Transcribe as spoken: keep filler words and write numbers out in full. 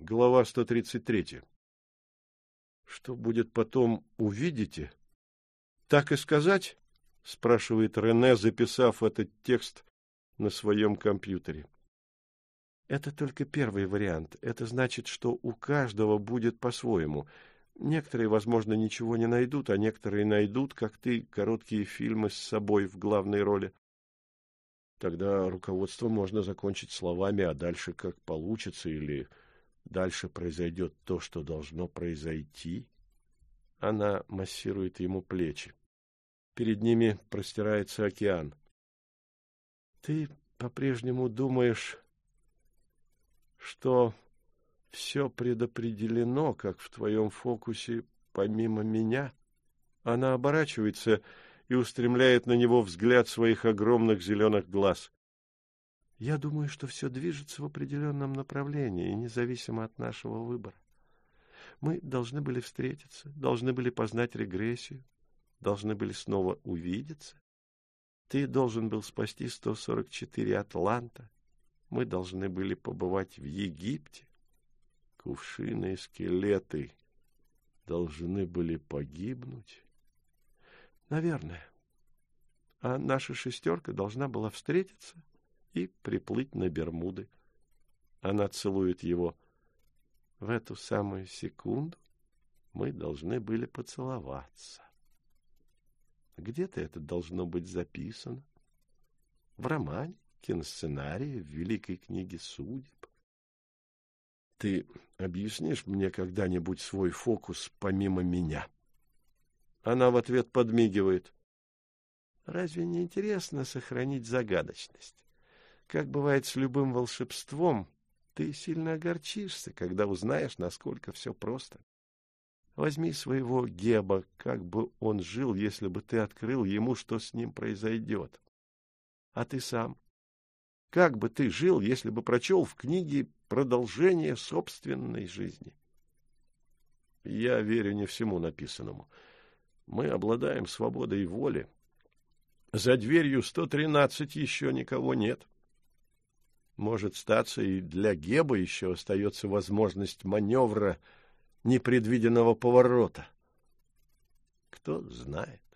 Глава сто тридцать третья. Что будет потом, увидите? Так и сказать? Спрашивает Рене, записав этот текст на своем компьютере. Это только первый вариант. Это значит, что у каждого будет по-своему. Некоторые, возможно, ничего не найдут, а некоторые найдут, как ты, короткие фильмы с собой в главной роли. Тогда руководство можно закончить словами, а дальше как получится, или дальше произойдет то, что должно произойти. Она массирует ему плечи. Перед ними простирается океан. Ты по-прежнему думаешь, что все предопределено, как в твоем фокусе, помимо меня? Она оборачивается и устремляет на него взгляд своих огромных зеленых глаз. Я думаю, что все движется в определенном направлении, независимо от нашего выбора. Мы должны были встретиться, должны были познать регрессию, должны были снова увидеться. Ты должен был спасти сто сорок четыре Атланта. Мы должны были побывать в Египте. Кувшины и скелеты должны были погибнуть. Наверное. А наша шестерка должна была встретиться и приплыть на Бермуды. Она целует его. В эту самую секунду мы должны были поцеловаться. Где-то это должно быть записано. В романе, киносценарии, в великой книге судеб. Ты объяснишь мне когда-нибудь свой фокус помимо меня? Она в ответ подмигивает. Разве не интересно сохранить загадочность? Как бывает с любым волшебством, ты сильно огорчишься, когда узнаешь, насколько все просто. Возьми своего Геба, как бы он жил, если бы ты открыл ему, что с ним произойдет. А ты сам? Как бы ты жил, если бы прочел в книге продолжение собственной жизни? Я верю не всему написанному. Мы обладаем свободой воли. За дверью сто тринадцать еще никого нет. Может статься, и для Геба еще остается возможность маневра непредвиденного поворота. Кто знает.